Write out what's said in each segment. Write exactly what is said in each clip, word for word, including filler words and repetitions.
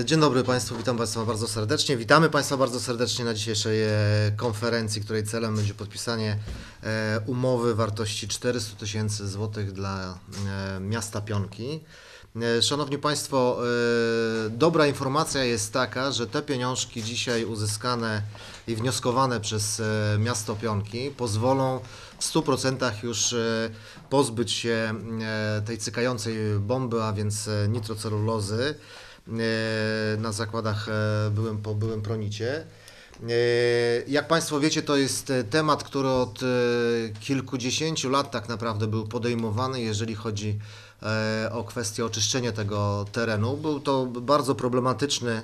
Dzień dobry Państwu, witam Państwa bardzo serdecznie. Witamy Państwa bardzo serdecznie na dzisiejszej e, konferencji, której celem będzie podpisanie e, umowy wartości czterysta tysięcy złotych dla e, miasta Pionki. E, Szanowni Państwo, e, dobra informacja jest taka, że te pieniążki dzisiaj uzyskane i wnioskowane przez e, miasto Pionki pozwolą w stu procentach już e, pozbyć się e, tej cykającej bomby, a więc e, nitrocelulozy na zakładach byłym, po byłym Pronicie. Jak Państwo wiecie, to jest temat, który od kilkudziesięciu lat tak naprawdę był podejmowany, jeżeli chodzi o kwestię oczyszczenia tego terenu. Był to bardzo problematyczny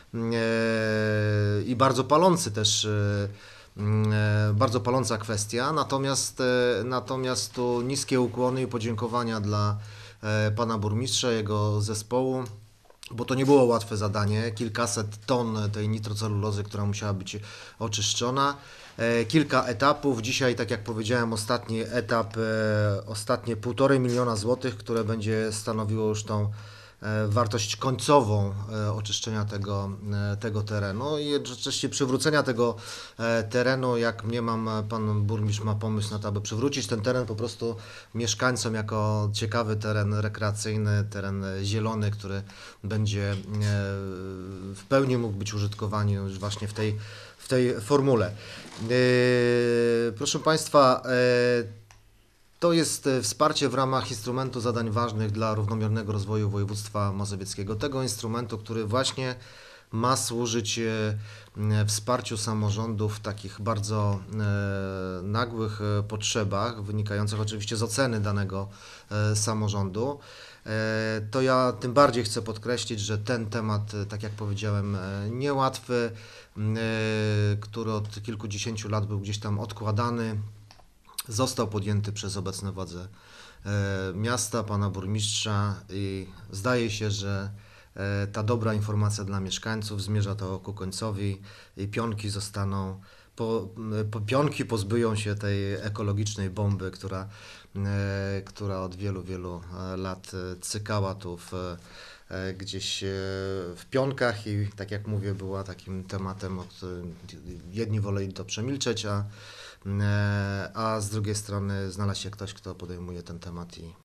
i bardzo palący też, bardzo paląca kwestia, natomiast, natomiast tu niskie ukłony i podziękowania dla pana burmistrza, jego zespołu, bo to nie było łatwe zadanie, kilkaset ton tej nitrocelulozy, która musiała być oczyszczona, kilka etapów. Dzisiaj, tak jak powiedziałem, ostatni etap, ostatnie półtorej miliona złotych, które będzie stanowiło już tą wartość końcową oczyszczenia tego, tego terenu i jednocześnie przywrócenia tego terenu, jak mniemam, pan burmistrz ma pomysł na to, aby przywrócić ten teren po prostu mieszkańcom jako ciekawy teren rekreacyjny, teren zielony, który będzie w pełni mógł być użytkowany już właśnie w tej, w tej formule. Proszę Państwa, to jest wsparcie w ramach instrumentu zadań ważnych dla równomiernego rozwoju województwa mazowieckiego. Tego instrumentu, który właśnie ma służyć wsparciu samorządów w takich bardzo nagłych potrzebach, wynikających oczywiście z oceny danego samorządu. To ja tym bardziej chcę podkreślić, że ten temat, tak jak powiedziałem, niełatwy, który od kilkudziesięciu lat był gdzieś tam odkładany, został podjęty przez obecne władze miasta, pana burmistrza i zdaje się, że ta dobra informacja dla mieszkańców zmierza to ku końcowi i Pionki zostaną, po, po, Pionki pozbyją się tej ekologicznej bomby, która, która od wielu, wielu lat cykała tu w, gdzieś w Pionkach i tak jak mówię, była takim tematem, o którym jedni woleli to przemilczeć, a a z drugiej strony znalazł się ktoś, kto podejmuje ten temat i